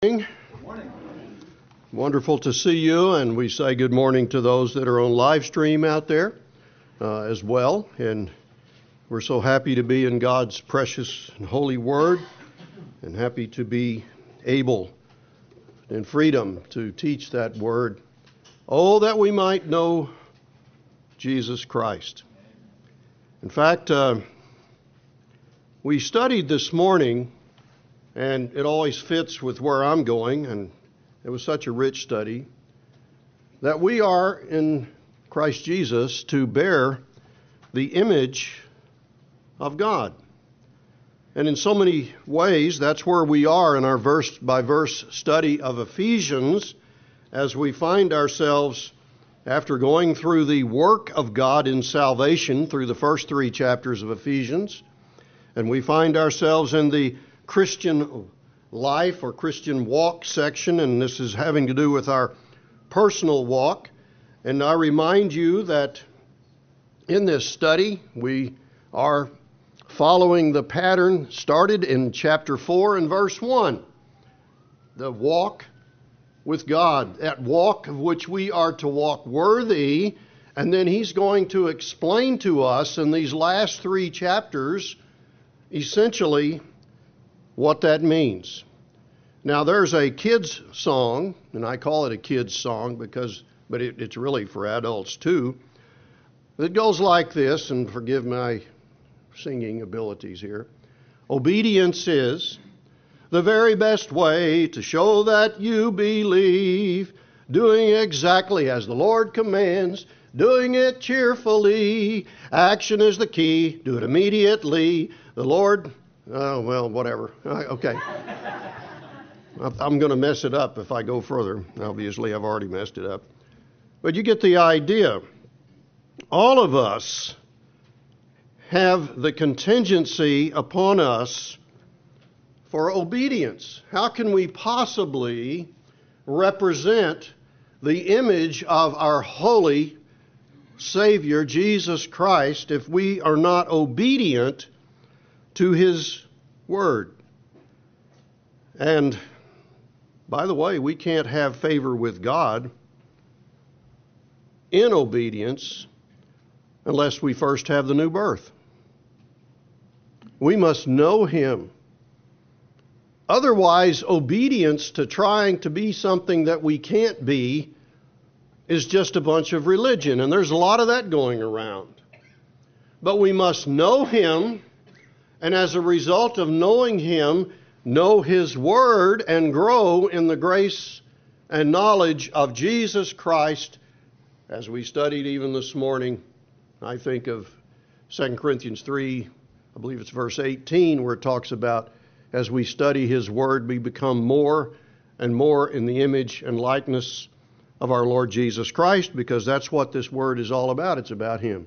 Good morning. Wonderful to see you, and we say good morning to those that are on live stream out there as well. And we're so happy to be in God's precious and holy word, and happy to be able in freedom to teach that word. Oh, that we might know Jesus Christ. In fact, we studied this morning, and it always fits with where I'm going, and it was such a rich study, that we are in Christ Jesus to bear the image of God. And in so many ways, that's where we are in our verse-by-verse study of Ephesians, as we find ourselves, after going through the work of God in salvation through the first 3 chapters of Ephesians, and we find ourselves in the Christian life or Christian walk section, and this is having to do with our personal walk. And I remind you that in this study we are following the pattern started in chapter 4 and verse 1. The walk with God, that walk of which we are to walk worthy, and then he's going to explain to us in these last 3 chapters essentially what that means. Now, there's a kid's song, and I call it a kid's song but it's really for adults too. It goes like this, and forgive my singing abilities here. Obedience is the very best way to show that you believe, doing exactly as the Lord commands, doing it cheerfully. Action is the key. Do it immediately. The Lord... Oh, well, whatever. Okay. I'm going to mess it up if I go further. Obviously, I've already messed it up. But you get the idea. All of us have the contingency upon us for obedience. How can we possibly represent the image of our holy Savior, Jesus Christ, if we are not obedient to his word? And by the way, we can't have favor with God in obedience unless we first have the new birth. We must know him. Otherwise, obedience to trying to be something that we can't be is just a bunch of religion, and there's a lot of that going around. But we must know him, and as a result of knowing him, know his word and grow in the grace and knowledge of Jesus Christ. As we studied even this morning, I think of 2 Corinthians 3, I believe it's verse 18, where it talks about as we study his word, we become more and more in the image and likeness of our Lord Jesus Christ, because that's what this word is all about. It's about him.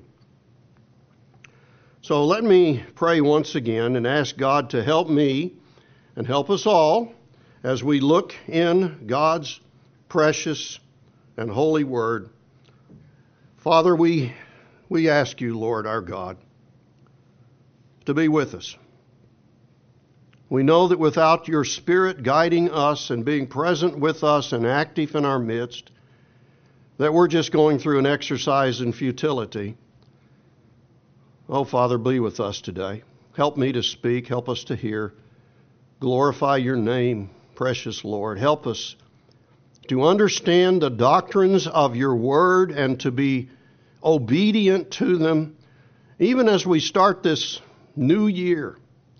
So let me pray once again and ask God to help me and help us all as we look in God's precious and holy word. Father, we ask you, Lord our God, to be with us. We know that without your Spirit guiding us and being present with us and active in our midst, that we're just going through an exercise in futility. Oh, Father, be with us today. Help me to speak. Help us to hear. Glorify your name, precious Lord. Help us to understand the doctrines of your word and to be obedient to them, even as we start this new year.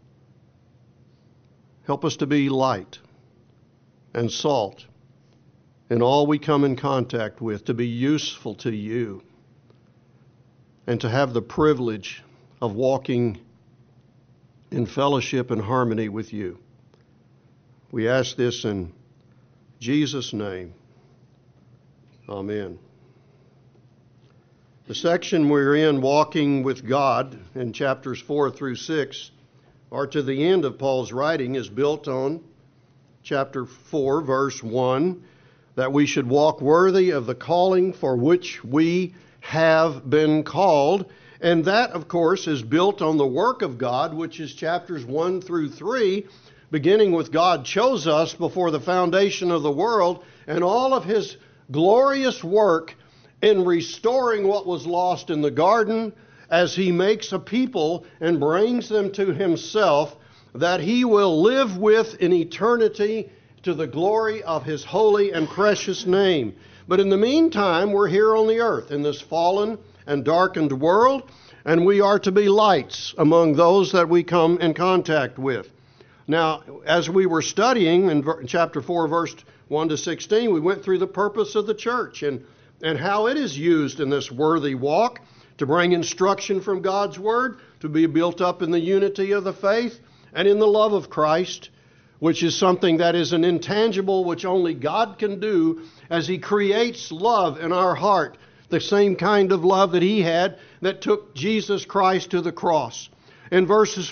Help us to be light and salt in all we come in contact with, to be useful to you, and to have the privilege of walking in fellowship and harmony with you. We ask this in Jesus' name. Amen. The section we're in, Walking with God, in chapters 4 through 6, or to the end of Paul's writing, is built on chapter 4, verse 1, that we should walk worthy of the calling for which we have been called. And that, of course, is built on the work of God, which is chapters 1 through 3, beginning with God chose us before the foundation of the world, and all of his glorious work in restoring what was lost in the garden as he makes a people and brings them to himself that he will live with in eternity to the glory of his holy and precious name. But in the meantime, we're here on the earth in this fallen and darkened world, and we are to be lights among those that we come in contact with. Now, as we were studying in chapter 4, verse 1 to 16, we went through the purpose of the church and how it is used in this worthy walk to bring instruction from God's Word, to be built up in the unity of the faith and in the love of Christ, which is something that is an intangible which only God can do as he creates love in our heart, the same kind of love that he had that took Jesus Christ to the cross. In verses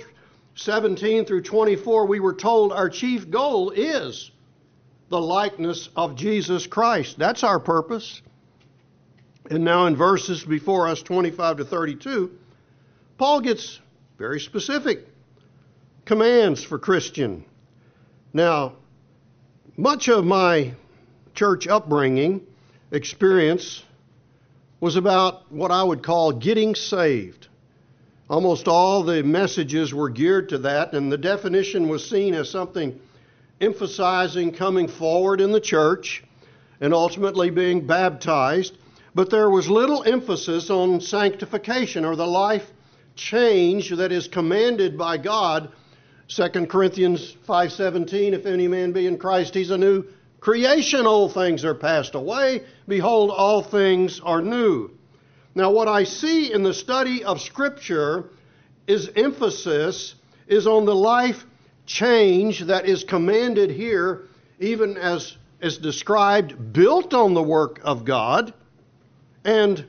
17 through 24, we were told our chief goal is the likeness of Jesus Christ. That's our purpose. And now in verses before us, 25 to 32, Paul gets very specific commands for Christian. Now, much of my church upbringing experience was about what I would call getting saved. Almost all the messages were geared to that, and the definition was seen as something emphasizing coming forward in the church and ultimately being baptized. But there was little emphasis on sanctification or the life change that is commanded by God. 2 Corinthians 5:17, if any man be in Christ, he's a new creation. Old things are passed away. Behold, all things are new. Now, what I see in the study of Scripture is emphasis is on the life change that is commanded here, even as is described, built on the work of God. And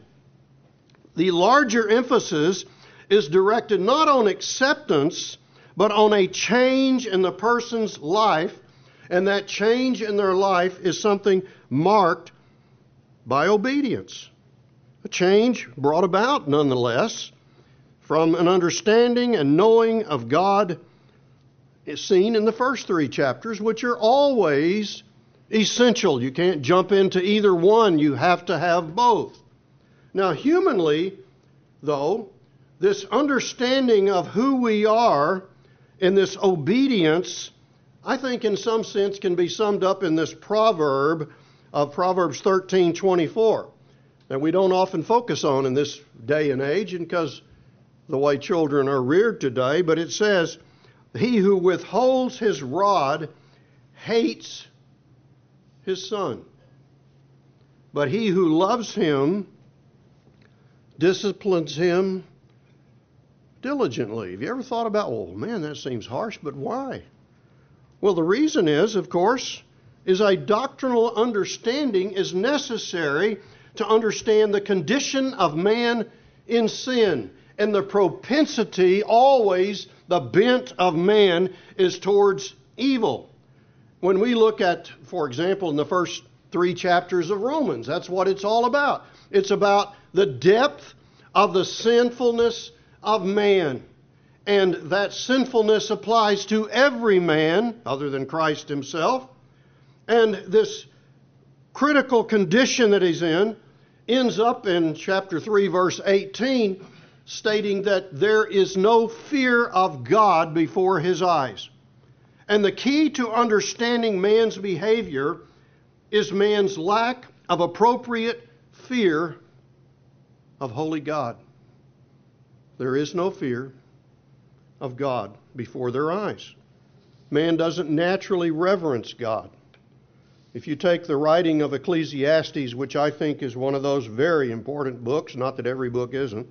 the larger emphasis is directed not on acceptance, but on a change in the person's life. And that change in their life is something marked by obedience. A change brought about, nonetheless, from an understanding and knowing of God is seen in the first three chapters, which are always essential. You can't jump into either one. You have to have both. Now, humanly, though, this understanding of who we are in this obedience, I think in some sense can be summed up in this proverb of Proverbs 13:24 that we don't often focus on in this day and age, and because the way children are reared today. But it says, he who withholds his rod hates his son, but he who loves him disciplines him diligently. Have you ever thought about, well, man, that seems harsh, but why? Well, the reason is, of course, is a doctrinal understanding is necessary to understand the condition of man in sin. And the propensity, always the bent of man, is towards evil. When we look at, for example, in the first three chapters of Romans, that's what it's all about. It's about the depth of the sinfulness of man. And that sinfulness applies to every man other than Christ himself. And this critical condition that he's in ends up in chapter 3, verse 18, stating that there is no fear of God before his eyes. And the key to understanding man's behavior is man's lack of appropriate fear of holy God. There is no fear of God before their eyes. Man doesn't naturally reverence God. If you take the writing of Ecclesiastes, which I think is one of those very important books, not that every book isn't,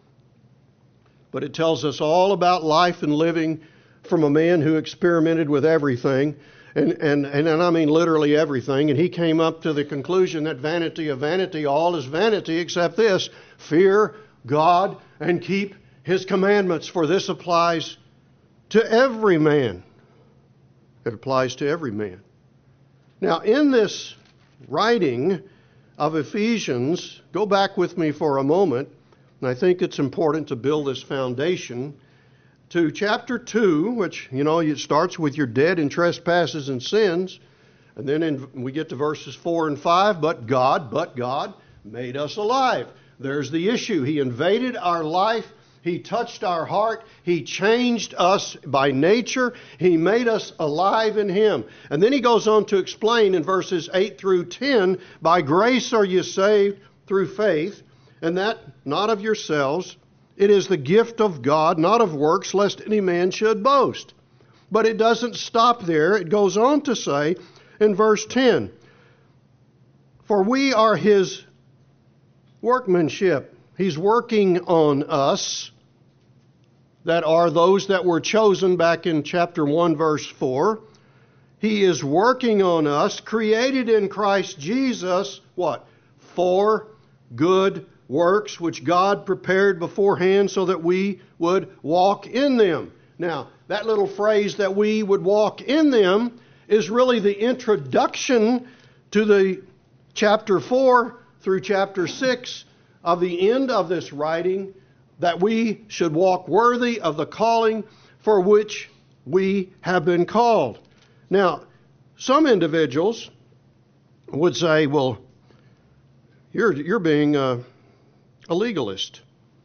but it tells us all about life and living from a man who experimented with everything, and I mean literally everything, and he came up to the conclusion that vanity of vanity, all is vanity except this, fear God and keep his commandments, for this applies to every man. It applies to every man. Now, in this writing of Ephesians, go back with me for a moment, and I think it's important to build this foundation to chapter 2, which, it starts with you're dead in trespasses and sins. And then we get to verses 4 and 5, but God made us alive. There's the issue. He invaded our life. He touched our heart. He changed us by nature. He made us alive in Him. And then he goes on to explain in verses 8 through 10, by grace are you saved through faith, and that not of yourselves. It is the gift of God, not of works, lest any man should boast. But it doesn't stop there. It goes on to say in verse 10, for we are His workmanship. He's working on us, that are those that were chosen back in chapter 1, verse 4. He is working on us, created in Christ Jesus, what? For good works, which God prepared beforehand so that we would walk in them. Now, that little phrase, that we would walk in them, is really the introduction to the chapter 4 through chapter 6 of the end of this writing, that we should walk worthy of the calling for which we have been called. Now, some individuals would say, well, you're being a legalist.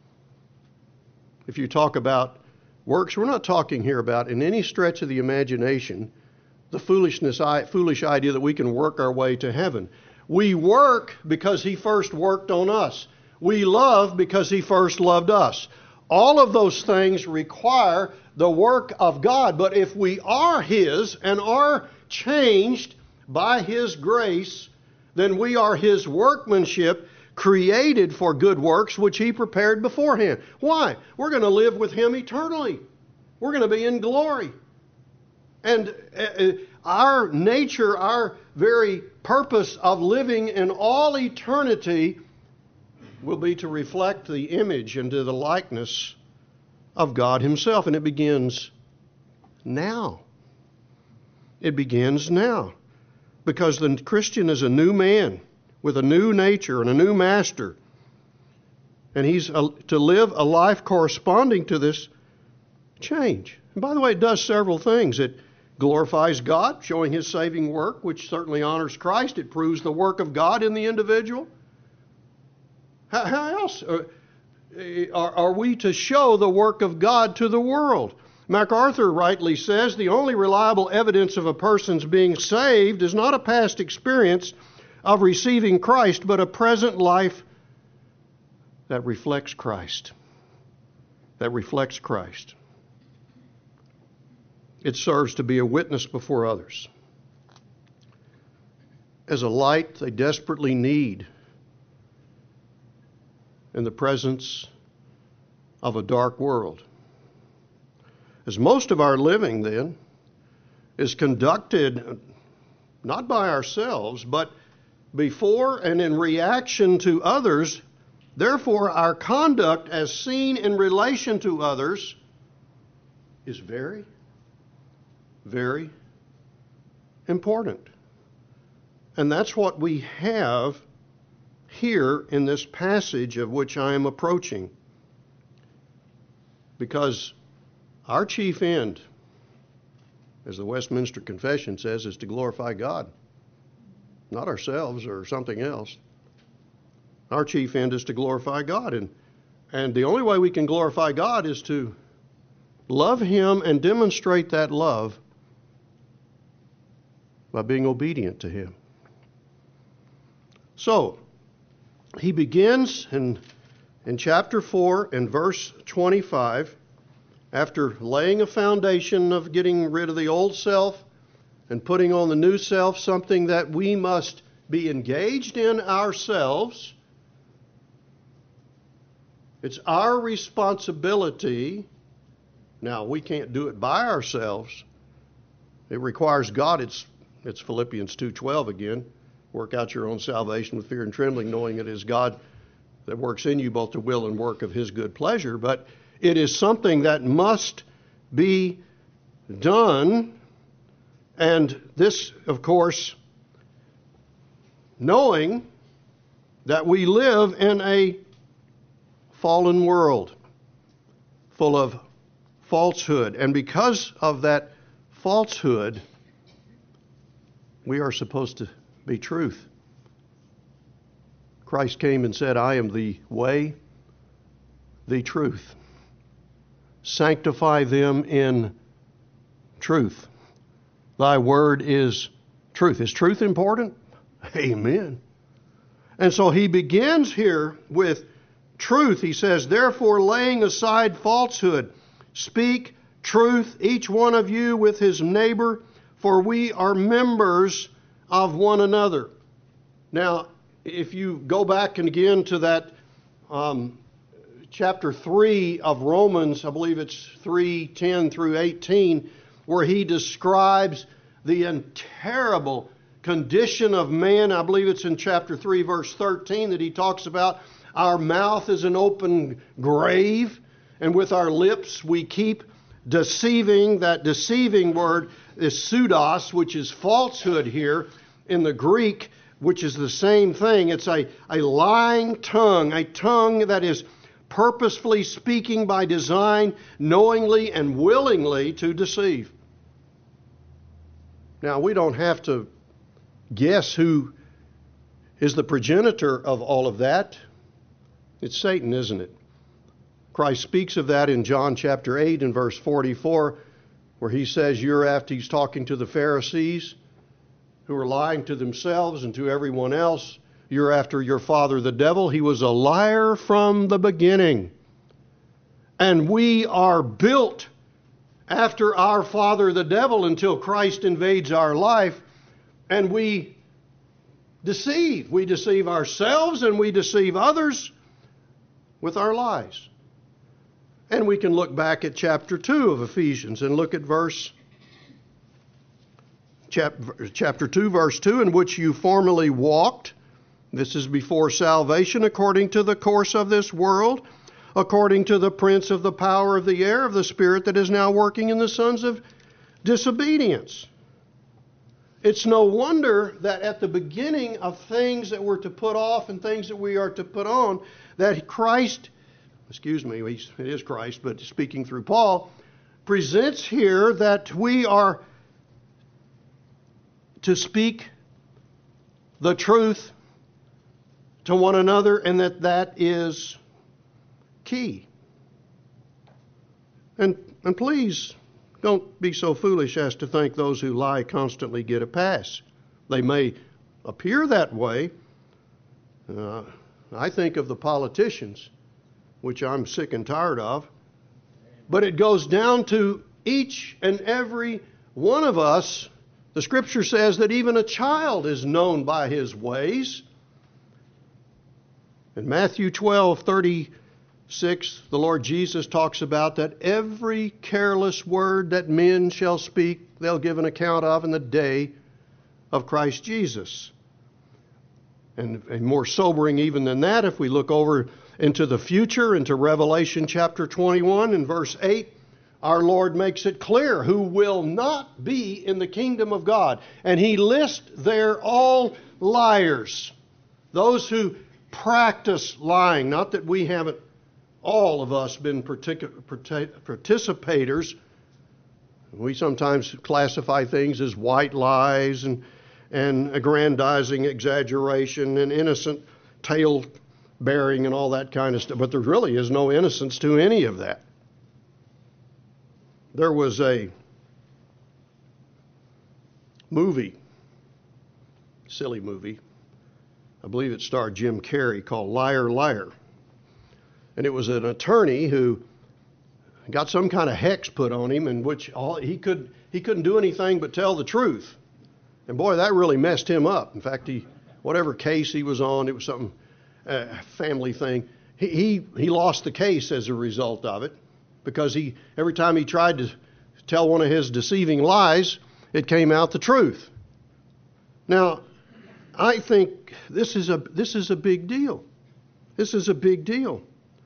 If you talk about works, we're not talking here about, in any stretch of the imagination, the foolish idea that we can work our way to heaven. We work because He first worked on us. We love because He first loved us. All of those things require the work of God. But if we are His and are changed by His grace, then we are His workmanship, created for good works, which He prepared beforehand. Why? We're going to live with Him eternally. We're going to be in glory. And our nature, our very purpose of living in all eternity will be to reflect the image and to the likeness of God Himself. And it begins now. It begins now. Because the Christian is a new man with a new nature and a new master. And he's to live a life corresponding to this change. And by the way, it does several things. It glorifies God, showing His saving work, which certainly honors Christ. It proves the work of God in the individual. How else are we to show the work of God to the world? MacArthur rightly says the only reliable evidence of a person's being saved is not a past experience of receiving Christ, but a present life that reflects Christ. That reflects Christ. It serves to be a witness before others. As a light they desperately need in the presence of a dark world. As most of our living, then, is conducted not by ourselves, but before and in reaction to others, therefore our conduct as seen in relation to others is very, very important. And that's what we have here in this passage of which I am approaching. Because our chief end, as the Westminster Confession says, is to glorify God, not ourselves or something else. Our chief end is to glorify God. And the only way we can glorify God is to love Him and demonstrate that love by being obedient to Him. So, he begins in chapter 4 and verse 25, after laying a foundation of getting rid of the old self and putting on the new self, something that we must be engaged in ourselves. It's our responsibility. Now, we can't do it by ourselves. It requires God. It's Philippians 2:12 again. Work out your own salvation with fear and trembling, knowing it is God that works in you both to will and work of His good pleasure. But it is something that must be done. And this, of course, knowing that we live in a fallen world full of falsehood. And because of that falsehood, we are supposed to be truth. Christ came and said, I am the way, the truth. Sanctify them in truth. Thy word is truth. Is truth important? Amen. And so he begins here with truth. He says, therefore, laying aside falsehood, speak truth, each one of you with his neighbor, for we are members of one another. Now, if you go back and again to that chapter 3 of Romans, I believe it's 3:10 through 18, where he describes the terrible condition of man. I believe it's in chapter 3, verse 13, that he talks about our mouth is an open grave, and with our lips we keep deceiving. That deceiving word is pseudos, which is falsehood here in the Greek, which is the same thing. It's a lying tongue, a tongue that is purposefully speaking by design, knowingly and willingly to deceive. Now, we don't have to guess who is the progenitor of all of that. It's Satan, isn't it? Christ speaks of that in John chapter 8 and verse 44, where he says, he's talking to the Pharisees who are lying to themselves and to everyone else. You're after your father the devil. He was a liar from the beginning. And we are built after our father the devil until Christ invades our life, and we deceive. We deceive ourselves and we deceive others with our lies. And we can look back at chapter 2 of Ephesians and look at chapter 2, verse 2, in which you formerly walked. This is before salvation, according to the course of this world, according to the prince of the power of the air, of the spirit that is now working in the sons of disobedience. It's no wonder that at the beginning of things that we're to put off and things that we are to put on, that Christ, it is Christ, but speaking through Paul, presents here that we are to speak the truth to one another, and that is key. And please don't be so foolish as to think those who lie constantly get a pass. They may appear that way. I think of the politicians, which I'm sick and tired of. But it goes down to each and every one of us. The Scripture says that even a child is known by his ways. In Matthew 12:36, the Lord Jesus talks about that every careless word that men shall speak, they'll give an account of in the day of Christ Jesus. And more sobering even than that, if we look over into the future, into Revelation chapter 21 and verse 8, our Lord makes it clear who will not be in the kingdom of God. And he lists there all liars, those who practice lying. Not that we haven't, all of us, been participators. We sometimes classify things as white lies and aggrandizing exaggeration and innocent tale bearing and all that kind of stuff. But there really is no innocence to any of that. There was a movie, silly movie, I believe it starred Jim Carrey, called Liar, Liar. And it was an attorney who got some kind of hex put on him in which he couldn't do anything but tell the truth. And boy, that really messed him up. In fact, whatever case he was on, it was some family thing. He lost the case as a result of it, because every time he tried to tell one of his deceiving lies, it came out the truth. Now, I think this is a big deal. This is a big deal.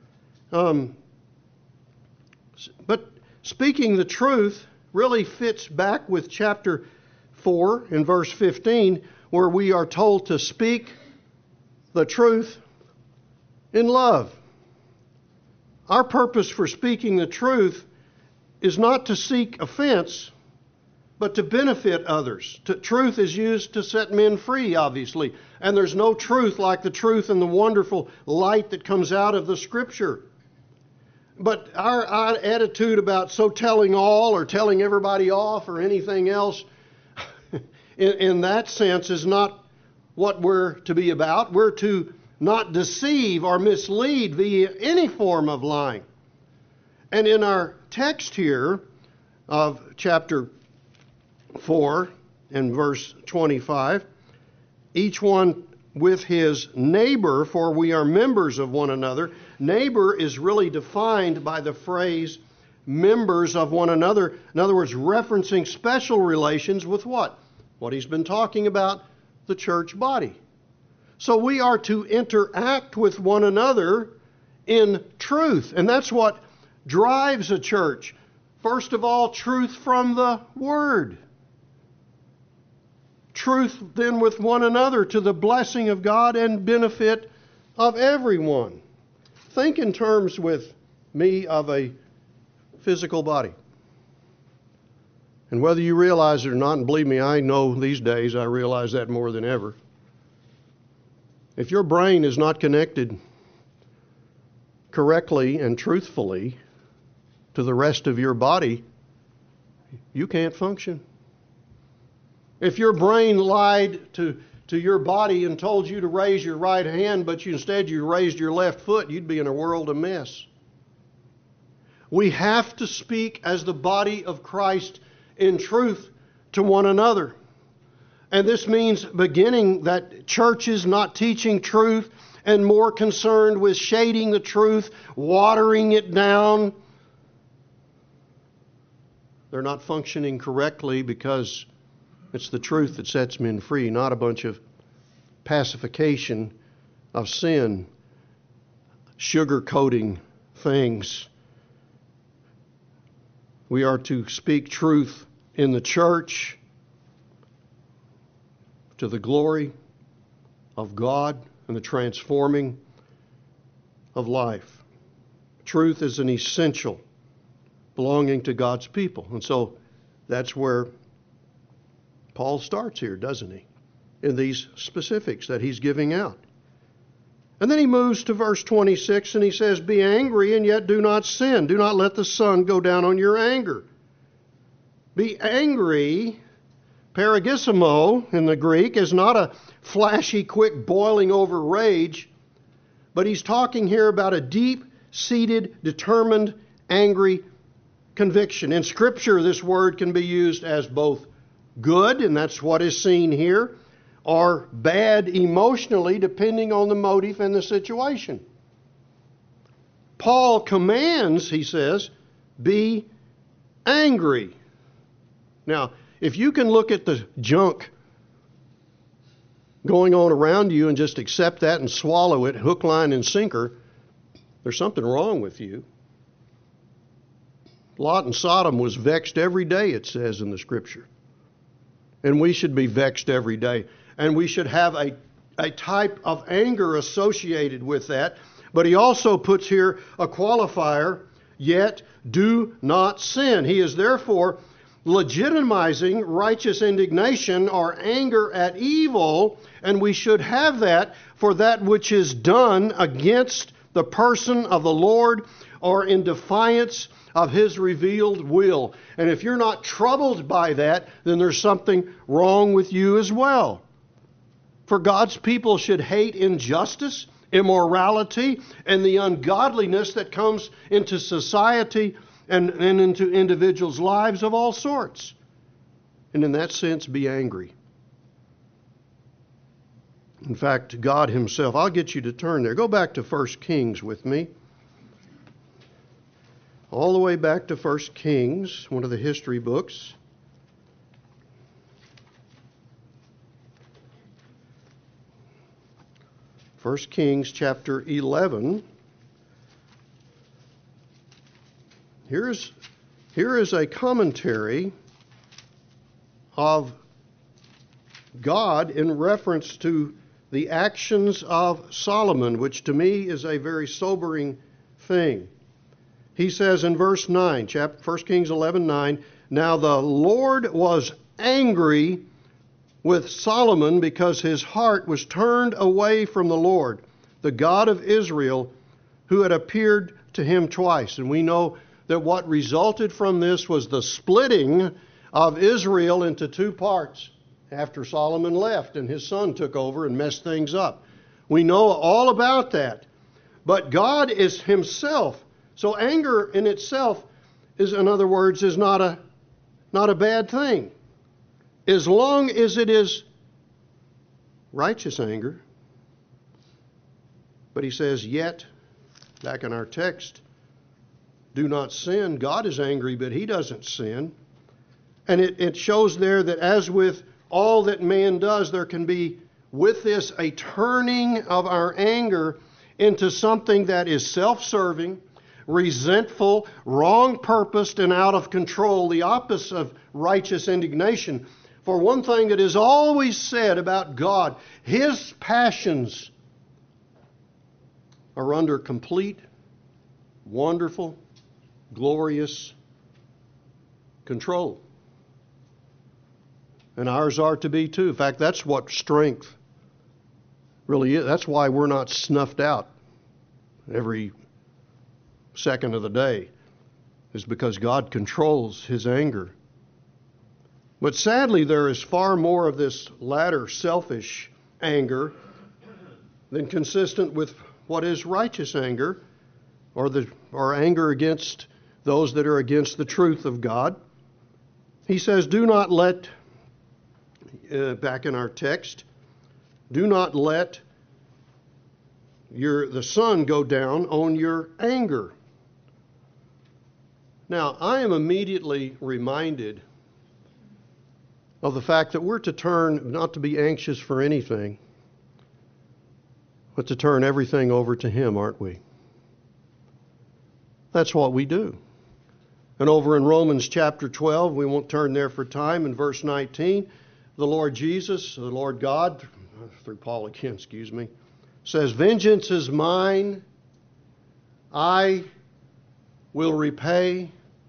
But speaking the truth really fits back with chapter 4 in verse 15, where we are told to speak the truth in love. Our purpose for speaking the truth is not to seek offense, but to benefit others. Truth is used to set men free, obviously. And there's no truth like the truth and the wonderful light that comes out of the Scripture. But our attitude about so telling all or telling everybody off or anything else, in that sense, is not what we're to be about. We're to not deceive or mislead via any form of lying. And in our text here of chapter 4 and verse 25, each one with his neighbor, for we are members of one another. Neighbor is really defined by the phrase members of one another. In other words, referencing special relations with what? What he's been talking about, the church body. So we are to interact with one another in truth. And that's what drives a church. First of all, truth from the Word. Truth then with one another to the blessing of God and benefit of everyone. Think in terms with me of a physical body. And whether you realize it or not, and believe me, I know these days I realize that more than ever. If your brain is not connected correctly and truthfully to the rest of your body, you can't function. If your brain lied to your body and told you to raise your right hand, but instead you raised your left foot, you'd be in a world of mess. We have to speak as the body of Christ in truth to one another. And this means beginning that churches not teaching truth and more concerned with shading the truth, watering it down. They're not functioning correctly because it's the truth that sets men free, not a bunch of pacification of sin, sugar-coating things. We are to speak truth in the church to the glory of God and the transforming of life. Truth is an essential belonging to God's people. And so that's where Paul starts here, doesn't he? In these specifics that he's giving out. And then he moves to verse 26 and he says, be angry and yet do not sin. Do not let the sun go down on your anger. Be angry, paragissimo in the Greek, is not a flashy, quick boiling over rage, but he's talking here about a deep-seated, determined, angry conviction. In Scripture, this word can be used as both good, and that's what is seen here, or bad emotionally, depending on the motive and the situation. Paul commands, he says, be angry. Now, if you can look at the junk going on around you and just accept that and swallow it, hook, line, and sinker, there's something wrong with you. Lot and Sodom was vexed every day, it says in the Scripture. And we should be vexed every day. And we should have a type of anger associated with that. But he also puts here a qualifier, yet do not sin. He is therefore legitimizing righteous indignation or anger at evil, and we should have that for that which is done against the person of the Lord or in defiance of His revealed will. And if you're not troubled by that, then there's something wrong with you as well. For God's people should hate injustice, immorality, and the ungodliness that comes into society and into individuals' lives of all sorts. And in that sense, be angry. In fact, God Himself, I'll get you to turn there. Go back to 1 Kings with me. All the way back to 1 Kings, one of the history books. First Kings chapter 11. Here is a commentary of God in reference to the actions of Solomon, which to me is a very sobering thing. He says in verse 9, 1 Kings 11:9, "Now the Lord was angry with Solomon because his heart was turned away from the Lord, the God of Israel, who had appeared to him twice." And we know that what resulted from this was the splitting of Israel into two parts after Solomon left and his son took over and messed things up. We know all about that. But God is himself. So anger in itself is, in other words, is not a bad thing, as long as it is righteous anger. But he says, yet, back in our text, do not sin. God is angry, but he doesn't sin. And it shows there that as with all that man does, there can be with this a turning of our anger into something that is self-serving, resentful, wrong-purposed, and out of control, the opposite of righteous indignation. For one thing that is always said about God, his passions are under complete, wonderful, glorious control. And ours are to be too. In fact, that's what strength really is. That's why we're not snuffed out every second of the day, is because God controls his anger. But sadly, there is far more of this latter selfish anger than consistent with what is righteous anger, or anger against those that are against the truth of God. He says, do not let, back in our text, do not let the sun go down on your anger. Now, I am immediately reminded of the fact that we're to turn, not to be anxious for anything, but to turn everything over to him, aren't we? That's what we do. And over in Romans chapter 12, we won't turn there for time, in verse 19, the Lord Jesus, the Lord God, through Paul again, says, "Vengeance is mine, I will repay,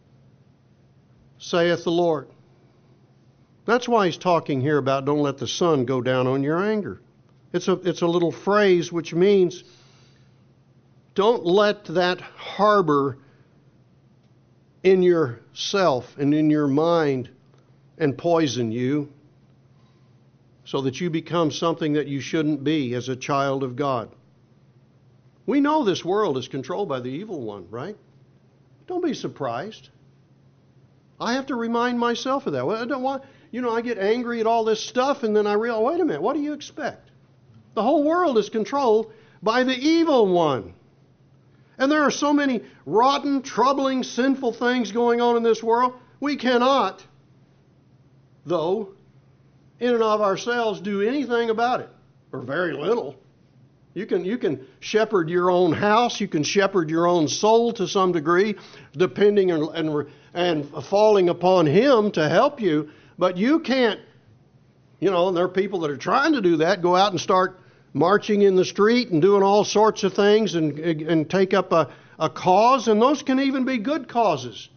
saith the Lord." That's why he's talking here about don't let the sun go down on your anger. It's a little phrase which means don't let that harbor in yourself and in your mind and poison you so that you become something that you shouldn't be as a child of God. We know this world is controlled by the evil one, right? Don't be surprised. I have to remind myself of that. Well, I don't want, I get angry at all this stuff, and then I realize, wait a minute, what do you expect? The whole world is controlled by the evil one. And there are so many rotten, troubling, sinful things going on in this world. We cannot, though, in and of ourselves, do anything about it, or very little. You can shepherd your own house. You can shepherd your own soul to some degree, depending and falling upon him to help you. But you can't, and there are people that are trying to do that, go out and start marching in the street and doing all sorts of things and take up a cause, and those can even be good causes.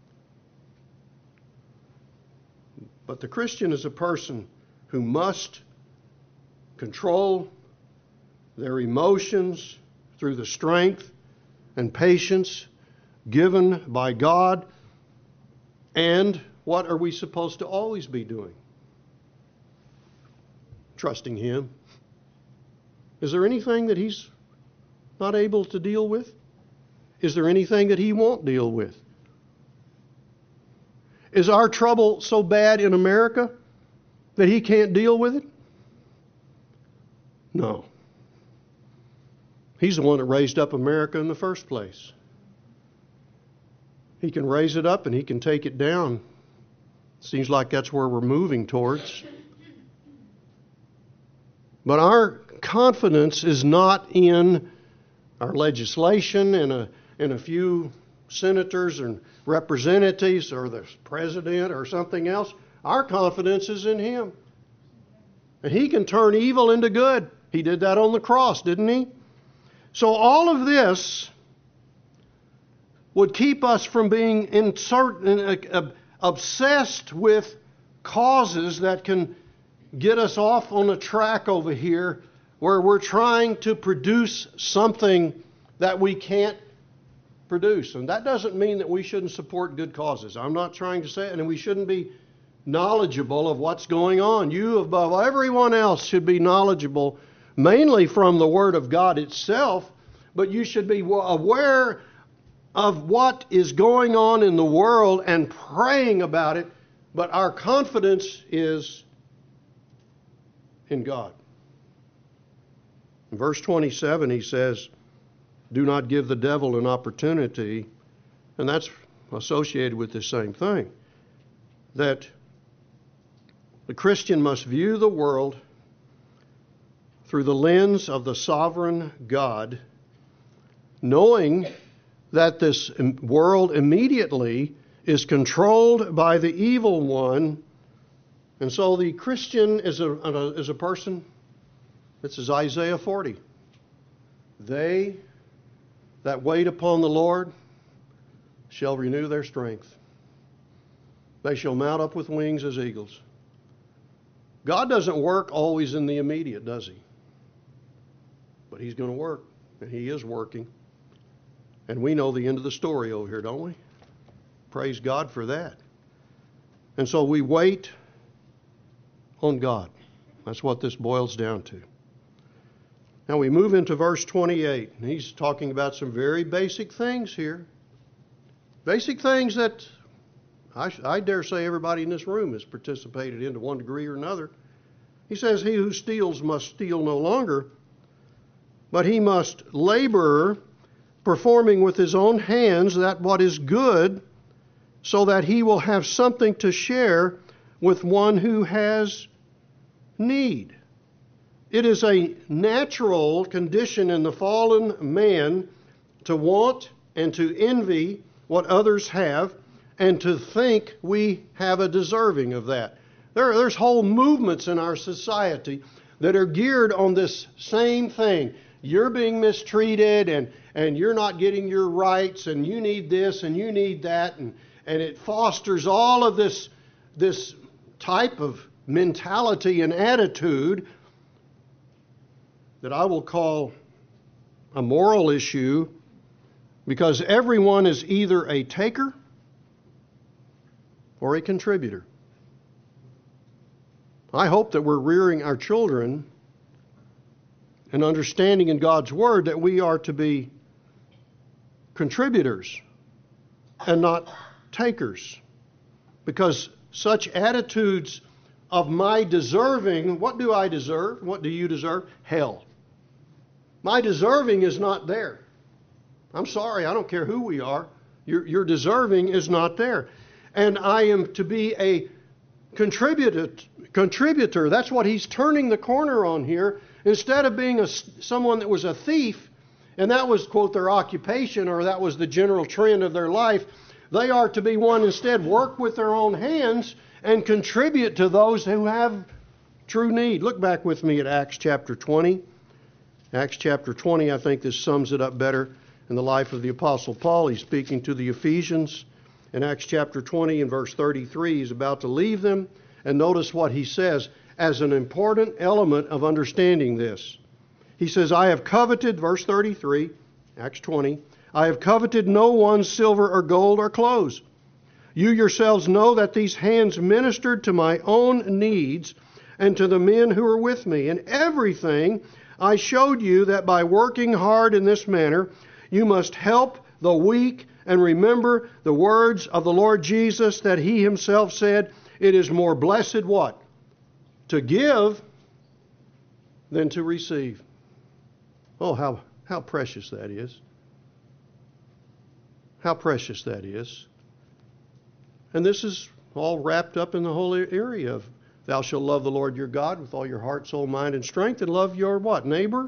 But the Christian is a person who must control their emotions through the strength and patience given by God. And what are we supposed to always be doing? Trusting him. Is there anything that he's not able to deal with? Is there anything that he won't deal with? Is our trouble so bad in America that he can't deal with it? No. He's the one that raised up America in the first place. He can raise it up and he can take it down. Seems like that's where we're moving towards. But our confidence is not in our legislation and a few senators and representatives or the president or something else. Our confidence is in him. And he can turn evil into good. He did that on the cross, didn't he? So all of this would keep us from being obsessed with causes that can get us off on a track over here where we're trying to produce something that we can't produce. And that doesn't mean that we shouldn't support good causes. I'm not trying to say it, and we shouldn't be knowledgeable of what's going on. You, above everyone else, should be knowledgeable mainly from the Word of God itself, but you should be aware of what is going on in the world and praying about it, but our confidence is in God. In verse 27, he says, do not give the devil an opportunity, and that's associated with the same thing, that the Christian must view the world through the lens of the sovereign God, knowing that this world immediately is controlled by the evil one. And so the Christian is a person, this is Isaiah 40. They that wait upon the Lord shall renew their strength. They shall mount up with wings as eagles. God doesn't work always in the immediate, does he? But he's going to work, and he is working. And we know the end of the story over here, don't we? Praise God for that. And so we wait on God. That's what this boils down to. Now we move into verse 28. And he's talking about some very basic things here. Basic things that I dare say everybody in this room has participated in to one degree or another. He says, he who steals must steal no longer, but he must labor, performing with his own hands that what is good, so that he will have something to share with one who has need. It is a natural condition in the fallen man to want and to envy what others have, and to think we have a deserving of that. There's whole movements in our society that are geared on this same thing. You're being mistreated, and you're not getting your rights, and you need this and you need that, and it fosters all of this type of mentality and attitude that I will call a moral issue, because everyone is either a taker or a contributor. I hope that we're rearing our children and understanding in God's Word that we are to be contributors and not takers. Because such attitudes of my deserving, what do I deserve? What do you deserve? Hell. My deserving is not there. I'm sorry, I don't care who we are. Your deserving is not there. And I am to be a contributor. That's what he's turning the corner on here. Instead of being someone that was a thief, and that was, quote, their occupation, or that was the general trend of their life, they are to be one instead, work with their own hands and contribute to those who have true need. Look back with me at Acts chapter 20. Acts chapter 20, I think this sums it up better in the life of the Apostle Paul. He's speaking to the Ephesians. In Acts chapter 20 and verse 33, he's about to leave them. And notice what he says as an important element of understanding this. He says, I have coveted, verse 33, Acts 20, I have coveted no one's silver or gold or clothes. You yourselves know that these hands ministered to my own needs and to the men who were with me. In everything I showed you that by working hard in this manner, you must help the weak, and remember the words of the Lord Jesus, that he himself said, it is more blessed what? To give than to receive. Oh, how precious that is. How precious that is. And this is all wrapped up in the whole area of thou shalt love the Lord your God with all your heart, soul, mind, and strength, and love your what? Neighbor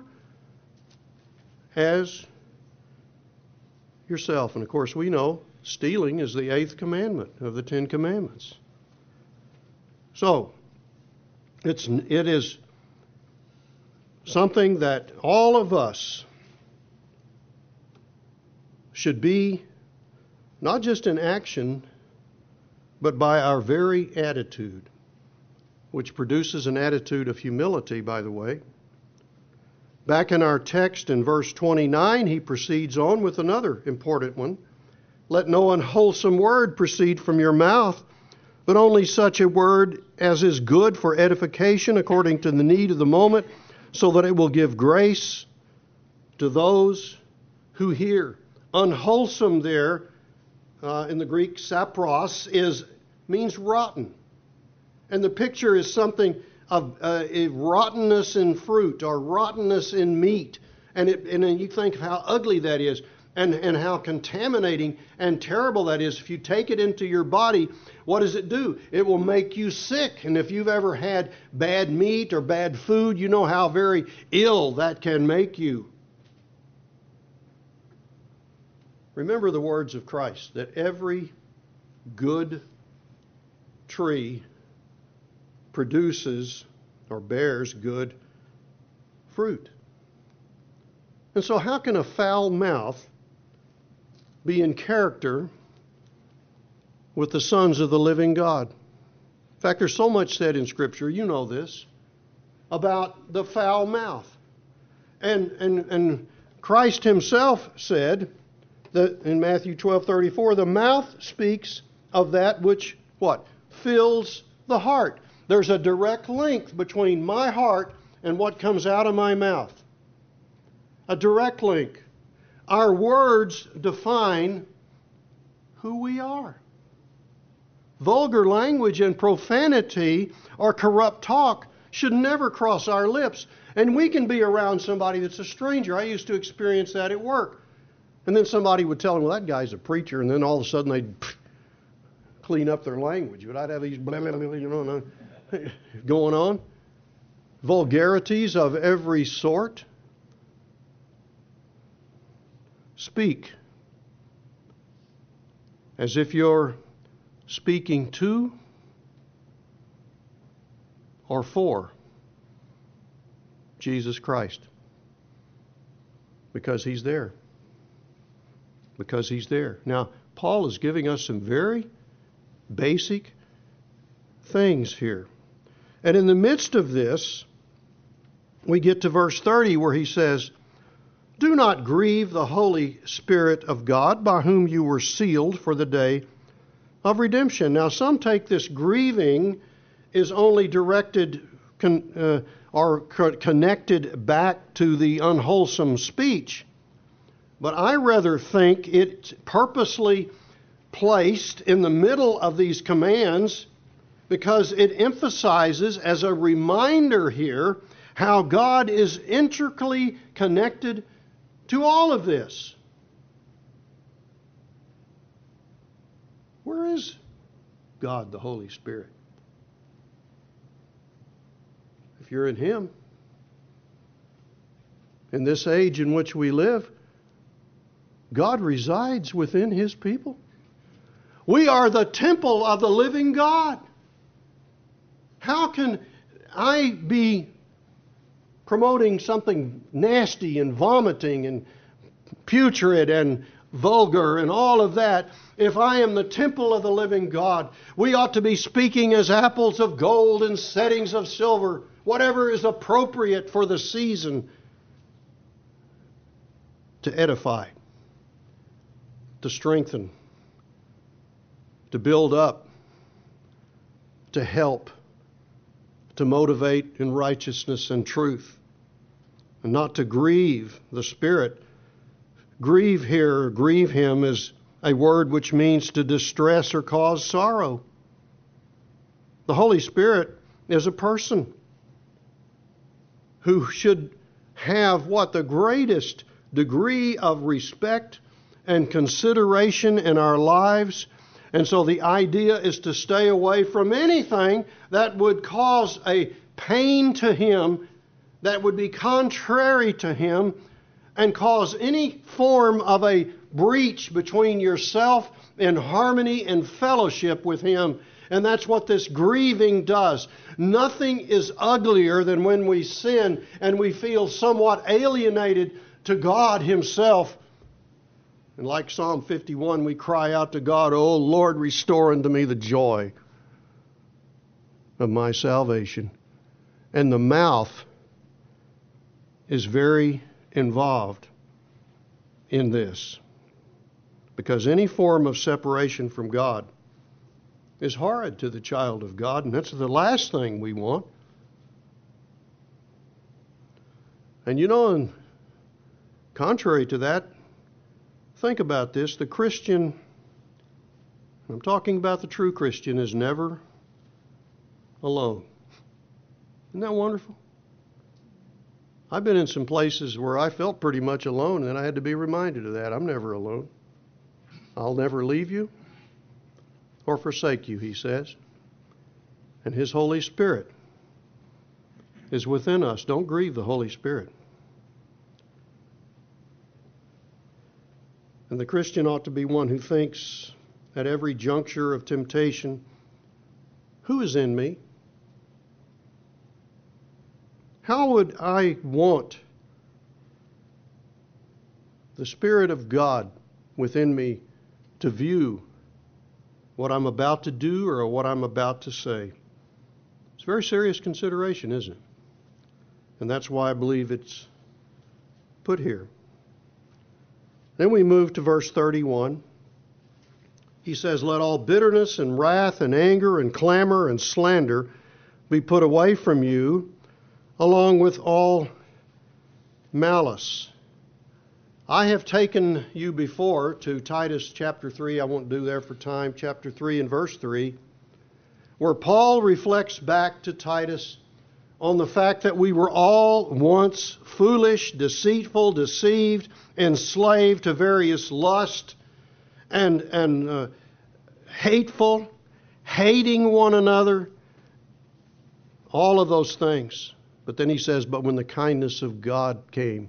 as yourself. And of course we know stealing is the 8th commandment of the 10 commandments. So it is something that all of us should be not just in action, but by our very attitude, which produces an attitude of humility, by the way. Back in our text in verse 29, he proceeds on with another important one. Let no unwholesome word proceed from your mouth, but only such a word as is good for edification according to the need of the moment, so that it will give grace to those who hear. Unwholesome there, in the Greek sapros, means rotten. And the picture is something of a rottenness in fruit or rottenness in meat. And you think of how ugly that is and how contaminating and terrible that is. If you take it into your body, what does it do? It will make you sick. And if you've ever had bad meat or bad food, you know how very ill that can make you. Remember the words of Christ, that every good tree produces or bears good fruit. And so how can a foul mouth be in character with the sons of the living God? In fact, there's so much said in Scripture, you know this, about the foul mouth. And Christ himself said that in Matthew 12:34, the mouth speaks of that which, what? Fills the heart. There's a direct link between my heart and what comes out of my mouth. A direct link. Our words define who we are. Vulgar language and profanity or corrupt talk should never cross our lips. And we can be around somebody that's a stranger. I used to experience that at work. And then somebody would tell them, well, that guy's a preacher. And then all of a sudden they'd clean up their language. But I'd have these blah, blah, blah, going on. Vulgarities of every sort. Speak as if you're speaking to or for Jesus Christ. Because he's there. Because he's there. Now, Paul is giving us some very basic things here. And in the midst of this, we get to verse 30 where he says, do not grieve the Holy Spirit of God, by whom you were sealed for the day of redemption. Now, some take this grieving is only directed or connected back to the unwholesome speech. But I rather think it's purposely placed in the middle of these commands because it emphasizes as a reminder here how God is intricately connected to all of this. Where is God, the Holy Spirit? If you're in him, in this age in which we live, God resides within his people. We are the temple of the living God. How can I be promoting something nasty and vomiting and putrid and vulgar and all of that if I am the temple of the living God? We ought to be speaking as apples of gold and settings of silver, whatever is appropriate for the season, to edify, to strengthen, to build up, to help, to motivate in righteousness and truth, and not to grieve the Spirit. Grieve here, grieve him, is a word which means to distress or cause sorrow. The Holy Spirit is a person who should have what? The greatest degree of respect and consideration in our lives. And so the idea is to stay away from anything that would cause a pain to him, that would be contrary to him, and cause any form of a breach between yourself and harmony and fellowship with him. And that's what this grieving does. Nothing is uglier than when we sin and we feel somewhat alienated to God himself And like Psalm 51, we cry out to God, "O Lord, restore unto me the joy of my salvation." And the mouth is very involved in this, because any form of separation from God is horrid to the child of God, and that's the last thing we want. And and contrary to that, think about this. The Christian, I'm talking about the true Christian, is never alone. Isn't that wonderful? I've been in some places where I felt pretty much alone, and I had to be reminded of that. I'm never alone. I'll never leave you or forsake you, he says. And his Holy Spirit is within us. Don't grieve the Holy Spirit. And the Christian ought to be one who thinks at every juncture of temptation, who is in me? How would I want the Spirit of God within me to view what I'm about to do or what I'm about to say? It's a very serious consideration, isn't it? And that's why I believe it's put here. Then we move to verse 31. He says, "Let all bitterness and wrath and anger and clamor and slander be put away from you, along with all malice." I have taken you before to Titus chapter 3. I won't do there for time. Chapter 3 and verse 3, where Paul reflects back to Titus on the fact that we were all once foolish, deceitful, deceived, enslaved to various lusts, and hateful, hating one another, all of those things. But then he says, but when the kindness of God came,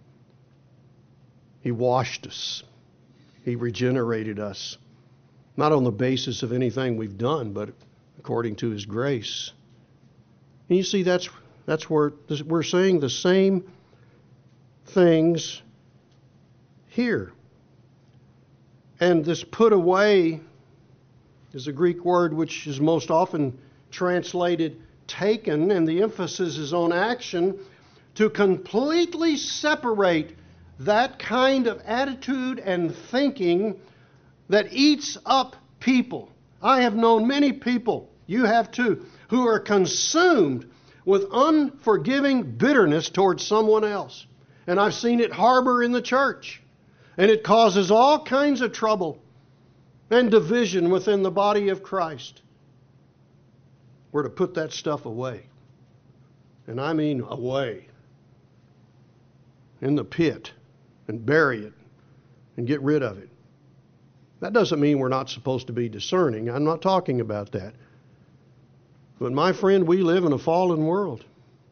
he washed us. He regenerated us. Not on the basis of anything we've done, but according to his grace. And you see, that's where we're saying the same things here. And this put away is a Greek word which is most often translated taken, and the emphasis is on action, to completely separate that kind of attitude and thinking that eats up people. I have known many people, you have too, who are consumed with unforgiving bitterness towards someone else. And I've seen it harbor in the church. And it causes all kinds of trouble and division within the body of Christ. We're to put that stuff away. And I mean away. In the pit. And bury it. And get rid of it. That doesn't mean we're not supposed to be discerning. I'm not talking about that. But my friend, we live in a fallen world.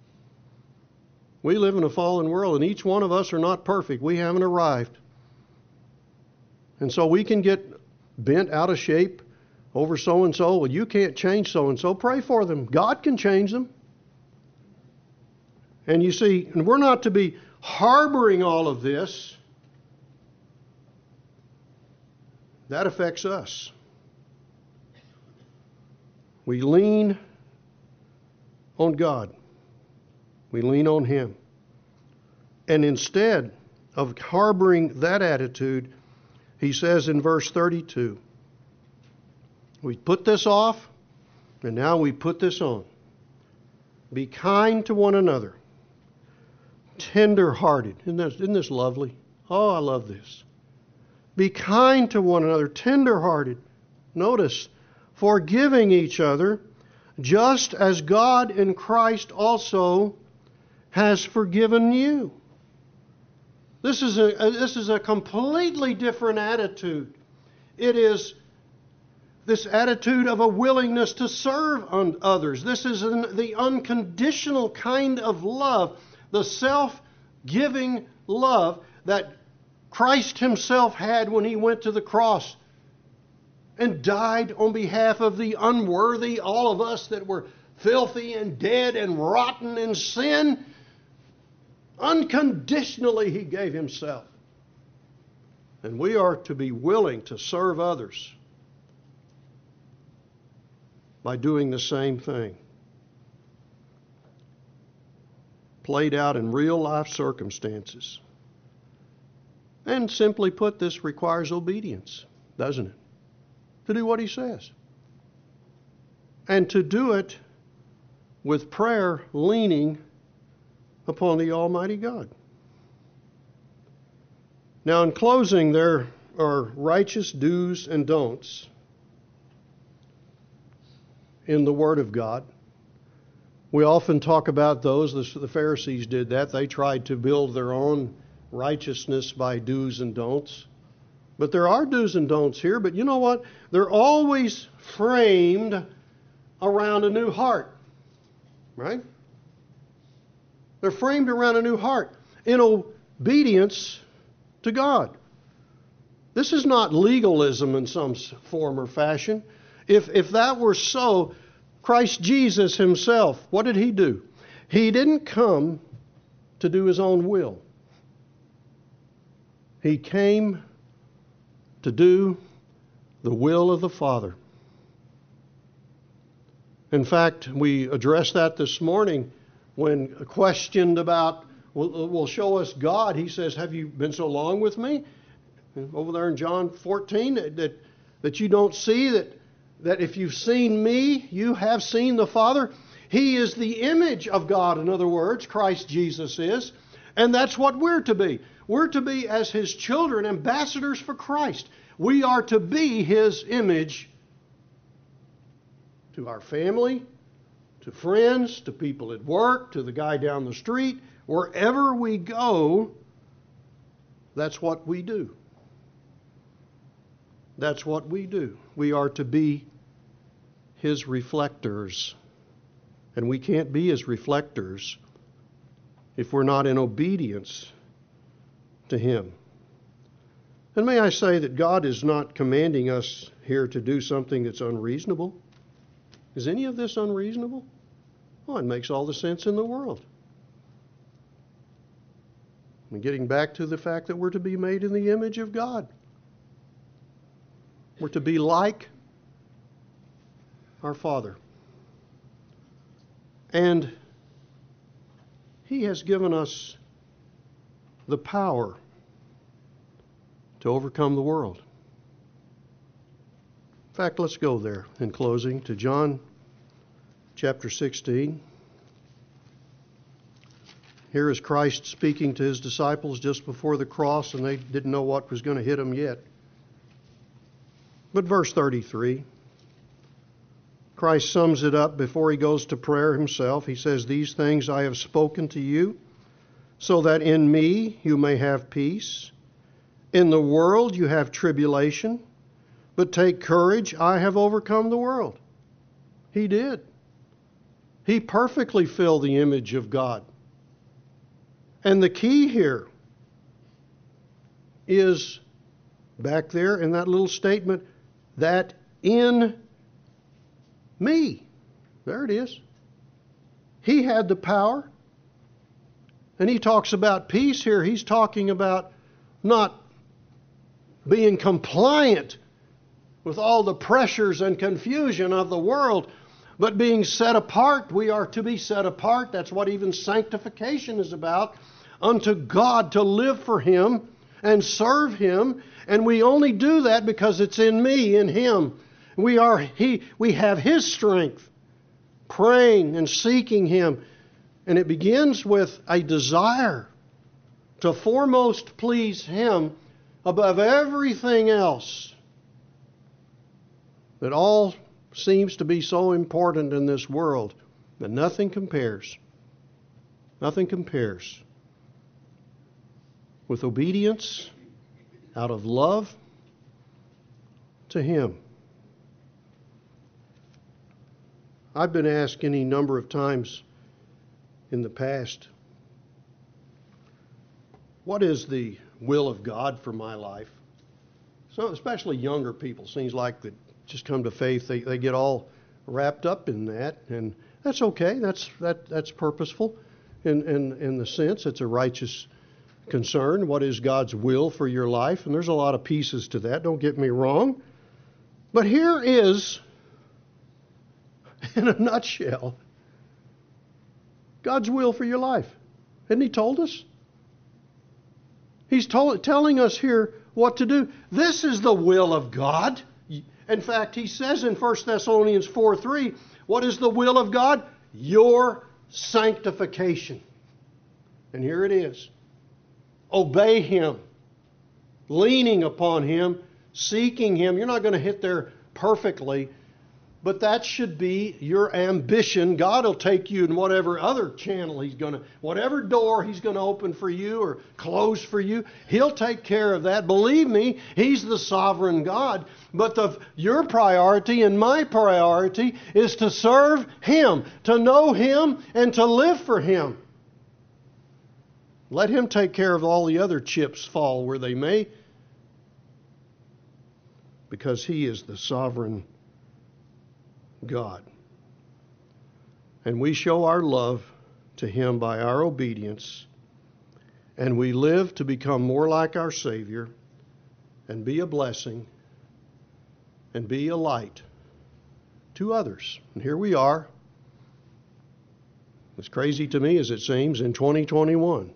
We live in a fallen world, and each one of us are not perfect. We haven't arrived. And so we can get bent out of shape over so-and-so. Well, you can't change so-and-so. Pray for them. God can change them. And you see, and we're not to be harboring all of this. That affects us. We lean on God. We lean on Him. And instead of harboring that attitude, he says in verse 32, we put this off, and now we put this on. Be kind to one another. Tender-hearted. Isn't this lovely? Oh, I love this. Be kind to one another. Tender-hearted. Notice, forgiving each other, just as God in Christ also has forgiven you. This is a completely different attitude. It is this attitude of a willingness to serve others. This is the unconditional kind of love, the self-giving love that Christ Himself had when He went to the cross and died on behalf of the unworthy, all of us that were filthy and dead and rotten in sin. Unconditionally He gave Himself. And we are to be willing to serve others by doing the same thing. Played out in real life circumstances. And simply put, this requires obedience, doesn't it? To do what He says. And to do it with prayer leaning upon the Almighty God. Now, in closing, there are righteous do's and don'ts in the Word of God. We often talk about those. The Pharisees did that. They tried to build their own righteousness by do's and don'ts. But there are do's and don'ts here. But you know what? They're always framed around a new heart. Right? They're framed around a new heart in obedience to God. This is not legalism in some form or fashion. If that were so, Christ Jesus Himself, what did He do? He didn't come to do His own will. He came to do the will of the Father. In fact, we addressed that this morning when questioned about, well, show us God. He says, have you been so long with me? Over there in John 14, that you don't see that if you've seen me, you have seen the Father. He is the image of God, in other words, Christ Jesus is. And that's what we're to be. We're to be, as His children, ambassadors for Christ. We are to be His image to our family, to friends, to people at work, to the guy down the street. Wherever we go, that's what we do. That's what we do. We are to be His reflectors. And we can't be His reflectors if we're not in obedience to Him. And may I say that God is not commanding us here to do something that's unreasonable. Is any of this unreasonable? Oh, it makes all the sense in the world. And getting back to the fact that we're to be made in the image of God. We're to be like our Father. And He has given us the power to overcome the world. In fact, let's go there in closing to John chapter 16. Here is Christ speaking to His disciples just before the cross, and they didn't know what was going to hit them yet. But verse 33, Christ sums it up before He goes to prayer Himself. He says, "These things I have spoken to you, so that in me you may have peace. In the world you have tribulation, but take courage, I have overcome the world." He did. He perfectly filled the image of God. And the key here is back there in that little statement, that in me. There it is. He had the power. And He talks about peace here. He's talking about not being compliant with all the pressures and confusion of the world, but being set apart. We are to be set apart. That's what even sanctification is about. Unto God, to live for Him and serve Him. And we only do that because it's in me, in Him. We have His strength, praying and seeking Him. And it begins with a desire to foremost please Him above everything else. That all seems to be so important in this world that nothing compares. Nothing compares with obedience out of love to Him. I've been asked any number of times in the past, what is the will of God for my life? So especially younger people, seems like that just come to faith, they get all wrapped up in that, and that's okay. That's purposeful in the sense it's a righteous concerned. What is God's will for your life? And there's a lot of pieces to that, don't get me wrong. But here is, in a nutshell, God's will for your life. Hasn't He told us? He's telling us here what to do. This is the will of God. In fact, He says in 1 Thessalonians 4:3, what is the will of God? Your sanctification. And here it is. Obey Him, leaning upon Him, seeking Him. You're not going to hit there perfectly, but that should be your ambition. God will take you in whatever other channel whatever door He's going to open for you or close for you, He'll take care of that. Believe me, He's the sovereign God. But your priority and my priority is to serve Him, to know Him, and to live for Him. Let Him take care of all the other chips fall where they may, because He is the sovereign God. And we show our love to Him by our obedience, and we live to become more like our Savior and be a blessing and be a light to others. And here we are, as crazy to me as it seems, in 2021.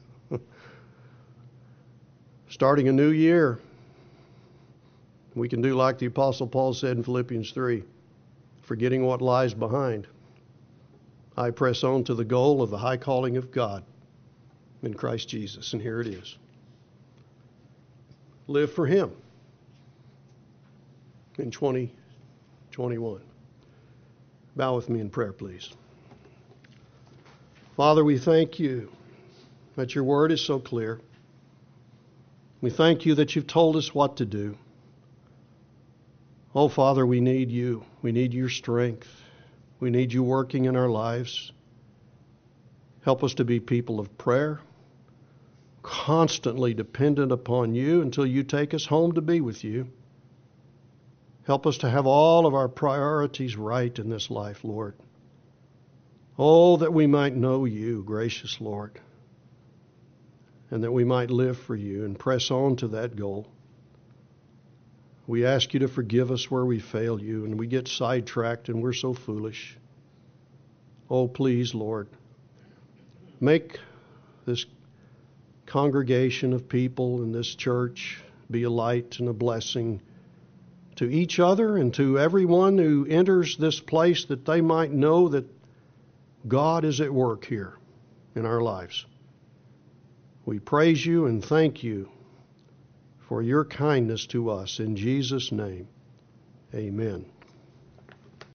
Starting a new year, we can do like the Apostle Paul said in Philippians 3, forgetting what lies behind. I press on to the goal of the high calling of God in Christ Jesus. And here it is. Live for Him in 2021. Bow with me in prayer, please. Father, we thank You that Your word is so clear. We thank You that You've told us what to do. Oh, Father, we need You. We need Your strength. We need You working in our lives. Help us to be people of prayer, constantly dependent upon You until You take us home to be with You. Help us to have all of our priorities right in this life, Lord. Oh, that we might know You, gracious Lord, and that we might live for You and press on to that goal. We ask You to forgive us where we fail You and we get sidetracked and we're so foolish. Oh, please, Lord, make this congregation of people in this church be a light and a blessing to each other and to everyone who enters this place, that they might know that God is at work here in our lives. We praise You and thank You for Your kindness to us. In Jesus' name, amen.